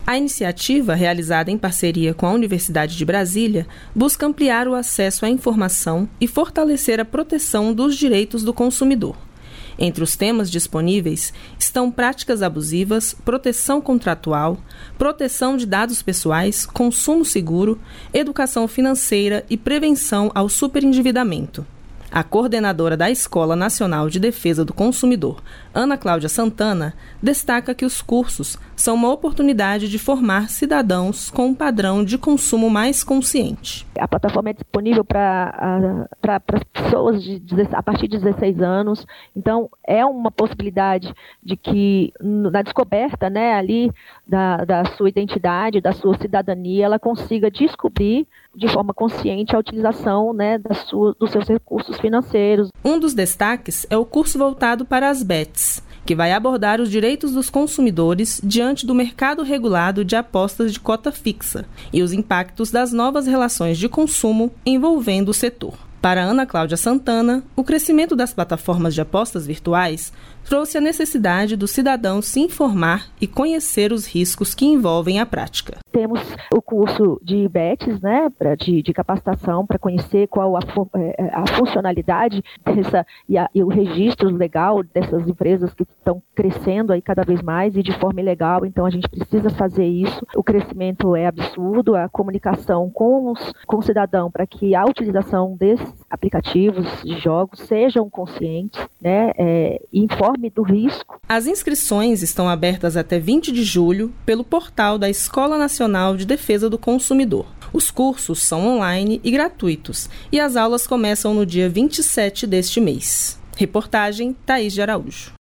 A iniciativa, realizada em parceria com a Universidade de Brasília, busca ampliar o acesso à informação e fortalecer a proteção dos direitos do consumidor. Entre os temas disponíveis estão práticas abusivas, proteção contratual, proteção de dados pessoais, consumo seguro, educação financeira e prevenção ao superendividamento. A coordenadora da Escola Nacional de Defesa do Consumidor, Ana Cláudia Santana, destaca que os cursos são uma oportunidade de formar cidadãos com um padrão de consumo mais consciente. A plataforma é disponível para pessoas a partir de 16 anos, então é uma possibilidade de que na descoberta, né, ali da sua identidade, da sua cidadania, ela consiga descobrir de forma consciente a utilização, né, dos seus recursos financeiros. Um dos destaques é o curso voltado para as bets, que vai abordar os direitos dos consumidores diante do mercado regulado de apostas de cota fixa e os impactos das novas relações de consumo envolvendo o setor. Para Ana Cláudia Santana, o crescimento das plataformas de apostas virtuais trouxe a necessidade do cidadão se informar e conhecer os riscos que envolvem a prática. Temos o curso de bets, né, de capacitação para conhecer qual a funcionalidade e o registro legal dessas empresas que estão crescendo aí cada vez mais e de forma ilegal, então a gente precisa fazer isso. O crescimento é absurdo, a comunicação com o cidadão para que a utilização desses aplicativos de jogos sejam conscientes, né, e informe do risco. As inscrições estão abertas até 20 de julho pelo portal da Escola Nacional de Defesa do Consumidor. Os cursos são online e gratuitos e as aulas começam no dia 27 deste mês. Reportagem Thaís de Araújo.